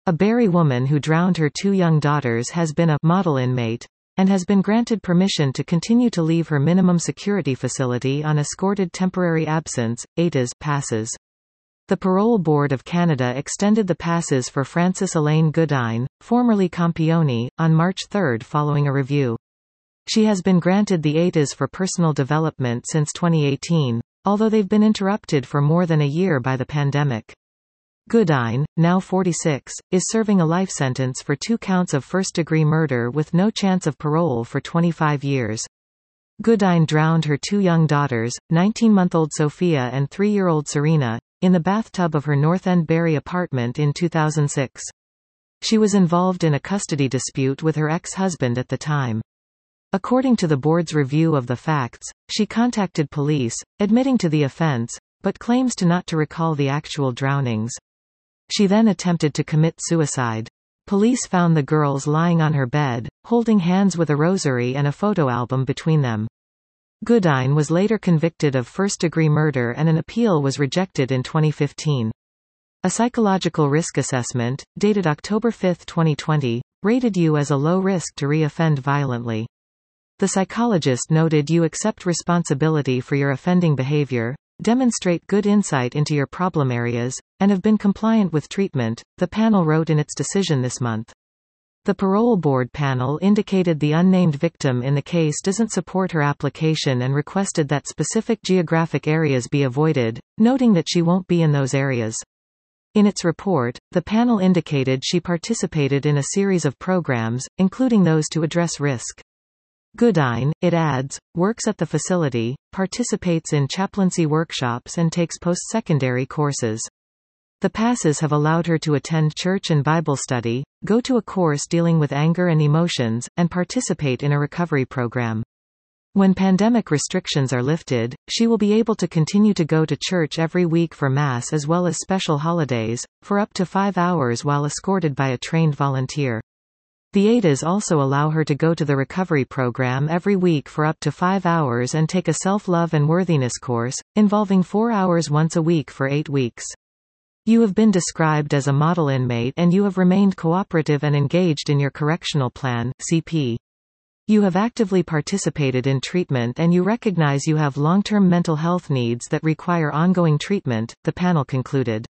A Barrie woman who drowned her two young daughters has been a model inmate and has been granted permission to continue to leave her minimum security facility on escorted temporary absence (ATAS) passes. The Parole Board of Canada extended the passes for Frances Elaine Goodine, formerly Campione, on March 3 following a review. She has been granted the ATAS for personal development since 2018, although they've been interrupted for more than a year by the pandemic. Goodine, now 46, is serving a life sentence for 2 counts of first-degree murder with no chance of parole for 25 years. Goodine drowned her 2 young daughters, 19-month-old Sophia and 3-year-old Serena, in the bathtub of her North End Barrie apartment in 2006. She was involved in a custody dispute with her ex-husband at the time. According to the board's review of the facts, she contacted police, admitting to the offense, but claims not to recall the actual drownings. She then attempted to commit suicide. Police found the girls lying on her bed, holding hands with a rosary and a photo album between them. Goodine was later convicted of first-degree murder and an appeal was rejected in 2015. A psychological risk assessment, dated October 5, 2020, rated you as a low risk to re-offend violently. The psychologist noted you accept responsibility for your offending behavior, demonstrate good insight into your problem areas, and have been compliant with treatment, the panel wrote in its decision this month. The parole board panel indicated the unnamed victim in the case doesn't support her application and requested that specific geographic areas be avoided, noting that she won't be in those areas. In its report, the panel indicated she participated in a series of programs, including those to address risk. Goodine, it adds, works at the facility, participates in chaplaincy workshops and takes post-secondary courses. The passes have allowed her to attend church and Bible study, go to a course dealing with anger and emotions, and participate in a recovery program. When pandemic restrictions are lifted, she will be able to continue to go to church every week for Mass as well as special holidays, for up to 5 hours while escorted by a trained volunteer. The ATAs also allow her to go to the recovery program every week for up to 5 hours and take a self-love and worthiness course, involving 4 hours once a week for 8 weeks. You have been described as a model inmate and you have remained cooperative and engaged in your correctional plan (CP). You have actively participated in treatment and you recognize you have long-term mental health needs that require ongoing treatment, the panel concluded.